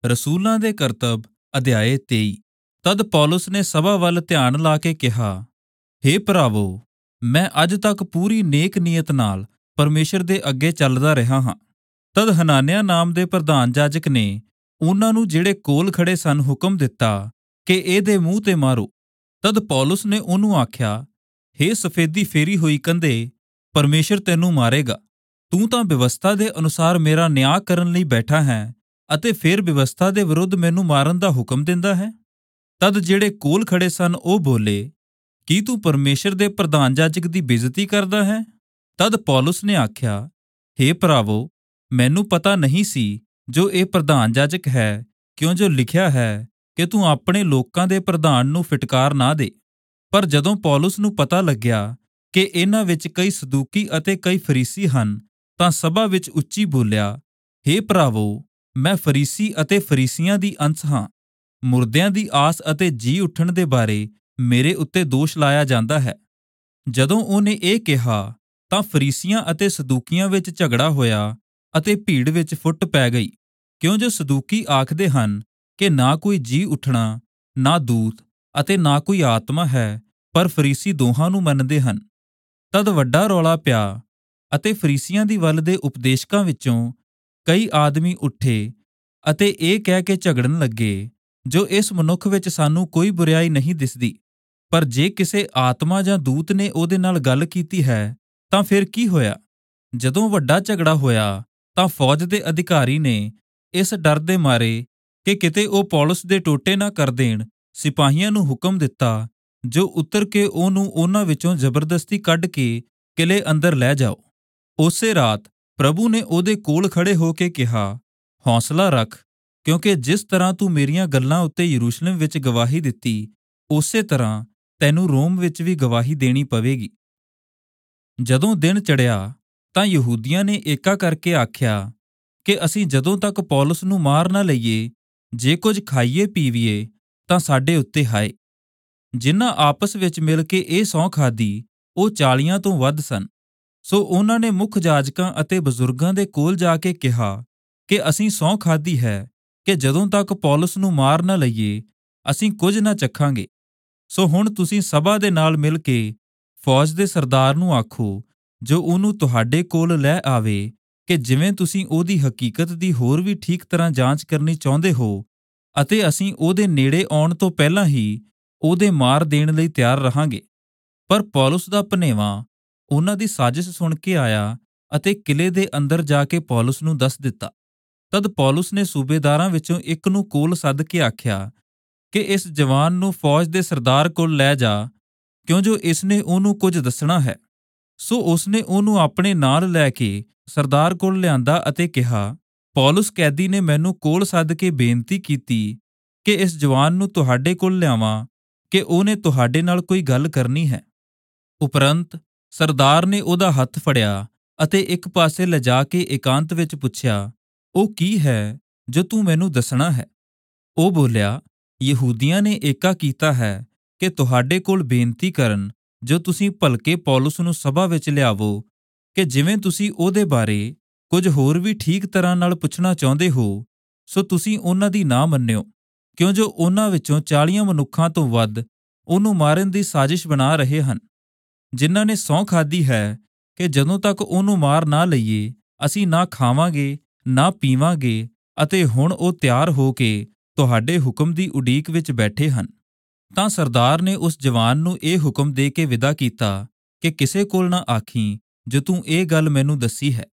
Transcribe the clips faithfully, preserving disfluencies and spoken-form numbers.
ਰਸੂਲਾਂ ਦੇ ਕਰਤੱਬ ਅਧਿਆਇ ਤੇਈ। ਤਦ ਪੌਲੁਸ ਨੇ ਸਭਾ ਵੱਲ ਧਿਆਨ ਲਾ ਕੇ ਕਿਹਾ, हे ਭਰਾਵੋ, ਮੈਂ ਅੱਜ ਤੱਕ ਪੂਰੀ ਨੇਕ ਨੀਅਤ ਨਾਲ ਪਰਮੇਸ਼ਰ ਦੇ ਅੱਗੇ ਚੱਲਦਾ ਰਿਹਾ ਹਾਂ। ਤਦ ਹਨਾਨਿਆ ਨਾਮ ਦੇ ਪ੍ਰਧਾਨ ਜਾਜਕ ਨੇ ਉਹਨਾਂ ਨੂੰ ਜਿਹੜੇ ਕੋਲ ਖੜੇ ਸਨ ਹੁਕਮ ਦਿੱਤਾ ਕਿ ਇਹਦੇ ਮੂੰਹ ਤੇ ਮਾਰੋ। ਤਦ ਪੌਲੁਸ ਨੇ ਉਹਨੂੰ ਆਖਿਆ, हे ਸਫੇਦੀ ਫੇਰੀ ਹੋਈ ਕੰਧੇ, ਪਰਮੇਸ਼ਰ ਤੈਨੂੰ ਮਾਰੇਗਾ। ਤੂੰ ਤਾਂ ਵਿਵਸਥਾ ਦੇ ਅਨੁਸਾਰ ਮੇਰਾ ਨਿਆਂ ਕਰਨ ਲਈ ਬੈਠਾ ਹੈ ਅਤੇ ਫਿਰ ਵਿਵਸਥਾ ਦੇ ਵਿਰੁੱਧ ਮੈਨੂੰ ਮਾਰਨ ਦਾ ਹੁਕਮ ਦਿੰਦਾ ਹੈ। ਤਦ ਜਿਹੜੇ ਕੋਲ ਖੜੇ ਸਨ ਉਹ ਬੋਲੇ, ਕੀ ਤੂੰ ਪਰਮੇਸ਼ਰ ਦੇ ਪ੍ਰਧਾਨ ਜਾਜਕ ਦੀ ਬੇਇੱਜ਼ਤੀ ਕਰਦਾ ਹੈ? ਤਦ ਪੌਲੁਸ ਨੇ ਆਖਿਆ, हे ਭਰਾਵੋ, ਮੈਨੂੰ ਪਤਾ ਨਹੀਂ ਸੀ ਜੋ ਇਹ ਪ੍ਰਧਾਨ ਜਾਜਕ ਹੈ, ਕਿਉਂ ਜੋ ਲਿਖਿਆ ਹੈ ਕਿ ਤੂੰ ਆਪਣੇ ਲੋਕਾਂ ਦੇ ਪ੍ਰਧਾਨ ਨੂੰ ਫਿਟਕਾਰ ਨਾ ਦੇ। ਪਰ ਜਦੋਂ ਪੌਲੁਸ ਨੂੰ ਪਤਾ ਲੱਗਿਆ ਕਿ ਇਹਨਾਂ ਵਿੱਚ ਕਈ ਸਦੂਕੀ ਅਤੇ ਕਈ ਫਰੀਸੀ ਹਨ, ਤਾਂ ਸਭਾ ਵਿੱਚ ਉੱਚੀ ਬੋਲਿਆ, हे ਭਰਾਵੋ, ਮੈਂ ਫਰੀਸੀ ਅਤੇ ਫਰੀਸੀਆਂ ਦੀ ਅੰਸ਼ ਹਾਂ। ਮੁਰਦਿਆਂ ਦੀ ਆਸ ਅਤੇ ਜੀ ਉੱਠਣ ਦੇ ਬਾਰੇ ਮੇਰੇ ਉੱਤੇ ਦੋਸ਼ ਲਾਇਆ ਜਾਂਦਾ ਹੈ। ਜਦੋਂ ਉਹਨੇ ਇਹ ਕਿਹਾ ਤਾਂ ਫਰੀਸੀਆਂ ਅਤੇ ਸਦੂਕੀਆਂ ਵਿੱਚ ਝਗੜਾ ਹੋਇਆ ਅਤੇ ਭੀੜ ਵਿੱਚ ਫੁੱਟ ਪੈ ਗਈ, ਕਿਉਂ ਜੋ ਸਦੂਕੀ ਆਖਦੇ ਹਨ ਕਿ ਨਾ ਕੋਈ ਜੀ ਉੱਠਣਾ, ਨਾ ਦੂਤ ਅਤੇ ਨਾ ਕੋਈ ਆਤਮਾ ਹੈ, ਪਰ ਫਰੀਸੀ ਦੋਹਾਂ ਨੂੰ ਮੰਨਦੇ ਹਨ। ਤਦ ਵੱਡਾ ਰੌਲਾ ਪਿਆ ਅਤੇ ਫਰੀਸੀਆਂ ਦੀ ਵੱਲ ਦੇ ਉਪਦੇਸ਼ਕਾਂ ਵਿੱਚੋਂ ਕਈ ਆਦਮੀ ਉੱਠੇ ਅਤੇ ਇਹ ਕਹਿ ਕੇ ਝਗੜਨ ਲੱਗੇ, ਜੋ ਇਸ ਮਨੁੱਖ ਵਿੱਚ ਸਾਨੂੰ ਕੋਈ ਬੁਰਾਈ ਨਹੀਂ ਦਿਸਦੀ, ਪਰ ਜੇ ਕਿਸੇ ਆਤਮਾ ਜਾਂ ਦੂਤ ਨੇ ਉਹਦੇ ਨਾਲ ਗੱਲ ਕੀਤੀ ਹੈ ਤਾਂ ਫਿਰ ਕੀ ਹੋਇਆ? ਜਦੋਂ ਵੱਡਾ ਝਗੜਾ ਹੋਇਆ ਤਾਂ ਫੌਜ ਦੇ ਅਧਿਕਾਰੀ ਨੇ ਇਸ ਡਰ ਦੇ ਮਾਰੇ ਕਿ ਕਿਤੇ ਉਹ ਪੌਲੁਸ ਦੇ ਟੋਟੇ ਨਾ ਕਰ ਦੇਣ, ਸਿਪਾਹੀਆਂ ਨੂੰ ਹੁਕਮ ਦਿੱਤਾ ਜੋ ਉਤਰ ਕੇ ਉਹਨੂੰ ਉਹਨਾਂ ਵਿੱਚੋਂ ਜ਼ਬਰਦਸਤੀ ਕੱਢ ਕੇ ਕਿਲੇ ਅੰਦਰ ਲੈ ਜਾਓ। ਉਸੇ ਰਾਤ ਪ੍ਰਭੂ ਨੇ ਉਹਦੇ ਕੋਲ ਖੜੇ ਹੋ ਕੇ ਕਿਹਾ, ਹੌਸਲਾ ਰੱਖ, ਕਿਉਂਕਿ ਜਿਸ ਤਰ੍ਹਾਂ ਤੂੰ ਮੇਰੀਆਂ ਗੱਲਾਂ ਉੱਤੇ ਯਰੂਸ਼ਲਮ ਵਿੱਚ ਗਵਾਹੀ ਦਿੱਤੀ, ਉਸੇ ਤਰ੍ਹਾਂ ਤੈਨੂੰ ਰੋਮ ਵਿੱਚ ਵੀ ਗਵਾਹੀ ਦੇਣੀ ਪਵੇਗੀ। ਜਦੋਂ ਦਿਨ ਚੜ੍ਹਿਆ ਤਾਂ ਯਹੂਦੀਆਂ ਨੇ ਏਕਾ ਕਰਕੇ ਆਖਿਆ ਕਿ ਅਸੀਂ ਜਦੋਂ ਤੱਕ ਪੌਲੁਸ ਨੂੰ ਮਾਰ ਨਾ ਲਈਏ, ਜੇ ਕੁਝ ਖਾਈਏ ਪੀਵੀਏ ਤਾਂ ਸਾਡੇ ਉੱਤੇ ਹਾਏ। ਜਿਨ੍ਹਾਂ ਆਪਸ ਵਿੱਚ ਮਿਲ ਕੇ ਇਹ ਸਹੁੰ ਖਾਧੀ ਉਹ ਚਾਲੀਆਂ ਤੋਂ ਵੱਧ ਸਨ। ਸੋ ਉਹਨਾਂ ਨੇ ਮੁੱਖ ਜਾਜਕਾਂ ਅਤੇ ਬਜ਼ੁਰਗਾਂ ਦੇ ਕੋਲ ਜਾ ਕੇ ਕਿਹਾ ਕਿ ਅਸੀਂ ਸਹੁੰ ਖਾਧੀ ਹੈ ਕਿ ਜਦੋਂ ਤੱਕ ਪੌਲੁਸ ਨੂੰ ਮਾਰ ਨਾ ਲਈਏ ਅਸੀਂ ਕੁਝ ਨਾ ਚੱਖਾਂਗੇ। ਸੋ ਹੁਣ ਤੁਸੀਂ ਸਭਾ ਦੇ ਨਾਲ ਮਿਲ ਕੇ ਫੌਜ ਦੇ ਸਰਦਾਰ ਨੂੰ ਆਖੋ ਜੋ ਉਹਨੂੰ ਤੁਹਾਡੇ ਕੋਲ ਲੈ ਆਵੇ ਕਿ ਜਿਵੇਂ ਤੁਸੀਂ ਉਹਦੀ ਹਕੀਕਤ ਦੀ ਹੋਰ ਵੀ ਠੀਕ ਤਰ੍ਹਾਂ ਜਾਂਚ ਕਰਨੀ ਚਾਹੁੰਦੇ ਹੋ, ਅਤੇ ਅਸੀਂ ਉਹਦੇ ਨੇੜੇ ਆਉਣ ਤੋਂ ਪਹਿਲਾਂ ਹੀ ਉਹਦੇ ਮਾਰ ਦੇਣ ਲਈ ਤਿਆਰ ਰਹਾਂਗੇ। ਪਰ ਪੌਲੁਸ ਦਾ ਭਣੇਵਾਂ ਉਹਨਾਂ ਦੀ ਸਾਜ਼ਿਸ਼ ਸੁਣ ਕੇ ਆਇਆ ਅਤੇ ਕਿਲੇ ਦੇ ਅੰਦਰ ਜਾ ਕੇ ਪੌਲੁਸ ਨੂੰ ਦੱਸ ਦਿੱਤਾ। ਤਦ ਪੌਲੁਸ ਨੇ ਸੂਬੇਦਾਰਾਂ ਵਿੱਚੋਂ ਇੱਕ ਨੂੰ ਕੋਲ ਸੱਦ ਕੇ ਆਖਿਆ ਕਿ ਇਸ ਜਵਾਨ ਨੂੰ ਫੌਜ ਦੇ ਸਰਦਾਰ ਕੋਲ ਲੈ ਜਾ, ਕਿਉਂ ਜੋ ਇਸਨੇ ਉਹਨੂੰ ਕੁਝ ਦੱਸਣਾ ਹੈ। ਸੋ ਉਸਨੇ ਉਹਨੂੰ ਆਪਣੇ ਨਾਲ ਲੈ ਕੇ ਸਰਦਾਰ ਕੋਲ ਲਿਆਂਦਾ ਅਤੇ ਕਿਹਾ, ਪੌਲੁਸ ਕੈਦੀ ਨੇ ਮੈਨੂੰ ਕੋਲ ਸੱਦ ਕੇ ਬੇਨਤੀ ਕੀਤੀ ਕਿ ਇਸ ਜਵਾਨ ਨੂੰ ਤੁਹਾਡੇ ਕੋਲ ਲਿਆਵਾਂ ਕਿ ਉਹਨੇ ਤੁਹਾਡੇ ਨਾਲ ਕੋਈ ਗੱਲ ਕਰਨੀ ਹੈ। ਉਪਰੰਤ ਸਰਦਾਰ ਨੇ ਉਹਦਾ ਹੱਥ ਫੜਿਆ ਅਤੇ ਇੱਕ ਪਾਸੇ ਲਿਜਾ ਕੇ ਇਕਾਂਤ ਵਿੱਚ ਪੁੱਛਿਆ, ਉਹ ਕੀ ਹੈ ਜੋ ਤੂੰ ਮੈਨੂੰ ਦੱਸਣਾ ਹੈ? ਉਹ ਬੋਲਿਆ, ਯਹੂਦੀਆਂ ਨੇ ਏਕਾ ਕੀਤਾ ਹੈ ਕਿ ਤੁਹਾਡੇ ਕੋਲ ਬੇਨਤੀ ਕਰਨ ਜੋ ਤੁਸੀਂ ਭਲਕੇ ਪੌਲੁਸ ਨੂੰ ਸਭਾ ਵਿੱਚ ਲਿਆਵੋ, ਕਿ ਜਿਵੇਂ ਤੁਸੀਂ ਉਹਦੇ ਬਾਰੇ ਕੁਝ ਹੋਰ ਵੀ ਠੀਕ ਤਰ੍ਹਾਂ ਨਾਲ ਪੁੱਛਣਾ ਚਾਹੁੰਦੇ ਹੋ, ਸੋ ਤੁਸੀਂ ਉਹਨਾਂ ਦੀ ਨਾ ਮੰਨਿਓ, ਕਿਉਂ ਜੋ ਉਹਨਾਂ ਵਿੱਚੋਂ ਚਾਲੀਆਂ ਮਨੁੱਖਾਂ ਤੋਂ ਵੱਧ ਉਹਨੂੰ ਮਾਰਨ ਦੀ ਸਾਜ਼ਿਸ਼ ਬਣਾ ਰਹੇ ਹਨ, ਜਿਨ੍ਹਾਂ ਨੇ ਸਹੁੰ ਖਾਧੀ ਹੈ ਕਿ ਜਦੋਂ ਤੱਕ ਉਹਨੂੰ ਮਾਰ ਨਾ ਲਈਏ ਅਸੀਂ ਨਾ ਖਾਵਾਂਗੇ ਨਾ ਪੀਵਾਂਗੇ, ਅਤੇ ਹੁਣ ਉਹ ਤਿਆਰ ਹੋ ਕੇ ਤੁਹਾਡੇ ਹੁਕਮ ਦੀ ਉਡੀਕ ਵਿੱਚ ਬੈਠੇ ਹਨ। ਤਾਂ ਸਰਦਾਰ ਨੇ ਉਸ ਜਵਾਨ ਨੂੰ ਇਹ ਹੁਕਮ ਦੇ ਕੇ ਵਿਦਾ ਕੀਤਾ ਕਿ ਕਿਸੇ ਕੋਲ ਨਾ ਆਖੀਂ ਜੋ ਤੂੰ ਇਹ ਗੱਲ ਮੈਨੂੰ ਦੱਸੀ ਹੈ।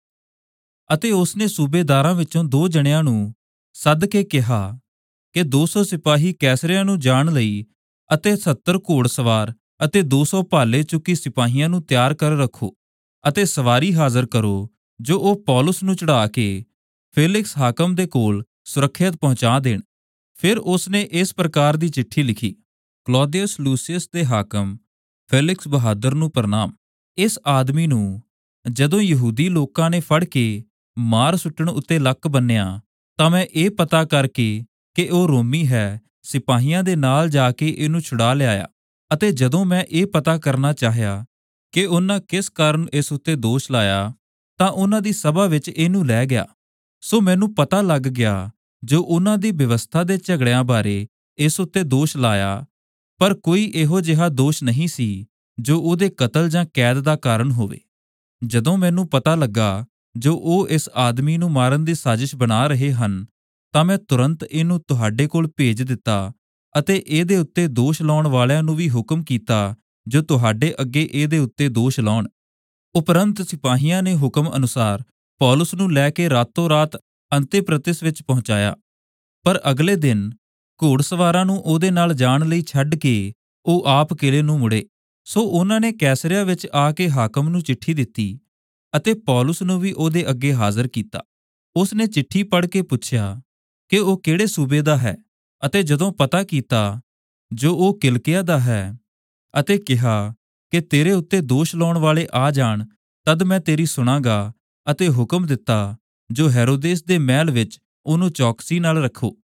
ਅਤੇ ਉਸਨੇ ਸੂਬੇਦਾਰਾਂ ਵਿੱਚੋਂ ਦੋ ਜਣਿਆਂ ਨੂੰ ਸੱਦ ਕੇ ਕਿਹਾ ਕਿ ਦੋ ਸੌ ਸਿਪਾਹੀ ਕੈਸਰਿਆ ਨੂੰ ਜਾਣ ਲਈ ਅਤੇ ਸੱਤਰ ਘੋੜਸਵਾਰ ਅਤੇ ਦੋ ਸੌ ਭਾਲੇ ਚੁੱਕੀ ਸਿਪਾਹੀਆਂ ਨੂੰ ਤਿਆਰ ਕਰ ਰੱਖੋ, ਅਤੇ ਸਵਾਰੀ ਹਾਜ਼ਰ ਕਰੋ ਜੋ ਉਹ ਪੌਲੁਸ ਨੂੰ ਚੜ੍ਹਾ ਕੇ ਫੇਲਿਕਸ ਹਾਕਮ ਦੇ ਕੋਲ ਸੁਰੱਖਿਅਤ ਪਹੁੰਚਾ ਦੇਣ। ਫਿਰ ਉਸਨੇ ਇਸ ਪ੍ਰਕਾਰ ਦੀ ਚਿੱਠੀ ਲਿਖੀ, ਕਲੌਦੀਅਸ ਲੂਸੀਅਸ ਦੇ ਹਾਕਮ ਫੇਲਿਕਸ ਬਹਾਦਰ ਨੂੰ ਪ੍ਰਣਾਮ। ਇਸ ਆਦਮੀ ਨੂੰ ਜਦੋਂ ਯਹੂਦੀ ਲੋਕਾਂ ਨੇ ਫੜ ਕੇ ਮਾਰ ਸੁੱਟਣ ਉੱਤੇ ਲੱਕ ਬੰਨਿਆ ਤਾਂ ਮੈਂ ਇਹ ਪਤਾ ਕਰਕੇ ਕਿ ਉਹ ਰੋਮੀ ਹੈ, ਸਿਪਾਹੀਆਂ ਦੇ ਨਾਲ ਜਾ ਕੇ ਇਹਨੂੰ ਛੁਡਾ ਲਿਆਇਆ। ਅਤੇ ਜਦੋਂ ਮੈਂ ਇਹ ਪਤਾ ਕਰਨਾ ਚਾਹਿਆ ਕਿ ਉਹਨਾਂ ਕਿਸ ਕਾਰਨ ਇਸ ਉੱਤੇ ਦੋਸ਼ ਲਾਇਆ, ਤਾਂ ਉਹਨਾਂ ਦੀ ਸਭਾ ਵਿੱਚ ਇਹਨੂੰ ਲੈ ਗਿਆ। ਸੋ ਮੈਨੂੰ ਪਤਾ ਲੱਗ ਗਿਆ ਜੋ ਉਹਨਾਂ ਦੀ ਵਿਵਸਥਾ ਦੇ ਝਗੜਿਆਂ ਬਾਰੇ ਇਸ ਉੱਤੇ ਦੋਸ਼ ਲਾਇਆ, ਪਰ ਕੋਈ ਇਹੋ ਜਿਹਾ ਦੋਸ਼ ਨਹੀਂ ਸੀ ਜੋ ਉਹਦੇ ਕਤਲ ਜਾਂ ਕੈਦ ਦਾ ਕਾਰਨ ਹੋਵੇ। ਜਦੋਂ ਮੈਨੂੰ ਪਤਾ ਲੱਗਾ ਜੋ ਉਹ ਇਸ ਆਦਮੀ ਨੂੰ ਮਾਰਨ ਦੀ ਸਾਜ਼ਿਸ਼ ਬਣਾ ਰਹੇ ਹਨ, ਤਾਂ ਮੈਂ ਤੁਰੰਤ ਇਹਨੂੰ ਤੁਹਾਡੇ ਕੋਲ ਭੇਜ ਦਿੱਤਾ ਅਤੇ ਇਹਦੇ ਉੱਤੇ ਦੋਸ਼ ਲਾਉਣ ਵਾਲਿਆਂ ਨੂੰ ਵੀ ਹੁਕਮ ਕੀਤਾ ਜੋ ਤੁਹਾਡੇ ਅੱਗੇ ਇਹਦੇ ਉੱਤੇ ਦੋਸ਼ ਲਾਉਣ। ਉਪਰੰਤ ਸਿਪਾਹੀਆਂ ਨੇ ਹੁਕਮ ਅਨੁਸਾਰ ਪੌਲੁਸ ਨੂੰ ਲੈ ਕੇ ਰਾਤੋਂ ਰਾਤ ਅੰਤਿਪ੍ਰਤਿਸ ਵਿੱਚ ਪਹੁੰਚਾਇਆ, ਪਰ ਅਗਲੇ ਦਿਨ ਘੋੜਸਵਾਰਾਂ ਨੂੰ ਉਹਦੇ ਨਾਲ ਜਾਣ ਲਈ ਛੱਡ ਕੇ ਉਹ ਆਪ ਕਿਲੇ ਨੂੰ ਮੁੜੇ। ਸੋ ਉਹਨਾਂ ਨੇ ਕੈਸਰਿਆ ਵਿੱਚ ਆ ਕੇ ਹਾਕਮ ਨੂੰ ਚਿੱਠੀ ਦਿੱਤੀ ਅਤੇ ਪੌਲੁਸ ਨੂੰ ਵੀ ਉਹਦੇ ਅੱਗੇ ਹਾਜ਼ਰ ਕੀਤਾ। ਉਸ ਨੇ ਚਿੱਠੀ ਪੜ੍ਹ ਕੇ ਪੁੱਛਿਆ ਕਿ ਉਹ ਕਿਹੜੇ ਸੂਬੇ ਦਾ ਹੈ, ਅਤੇ ਜਦੋਂ ਪਤਾ ਕੀਤਾ ਜੋ ਉਹ ਕਿਲਕਿਆ ਦਾ ਹੈ, ਅਤੇ ਕਿਹਾ ਕਿ ਤੇਰੇ ਉੱਤੇ ਦੋਸ਼ ਲਾਉਣ ਵਾਲੇ ਆ ਜਾਣ, ਤਦ ਮੈਂ ਤੇਰੀ ਸੁਣਾਂਗਾ, ਅਤੇ ਹੁਕਮ ਦਿੱਤਾ ਜੋ ਹੈਰੋਦੇਸ ਦੇ ਮਹਿਲ ਵਿੱਚ ਉਹਨੂੰ ਚੌਕਸੀ ਨਾਲ ਰੱਖੋ।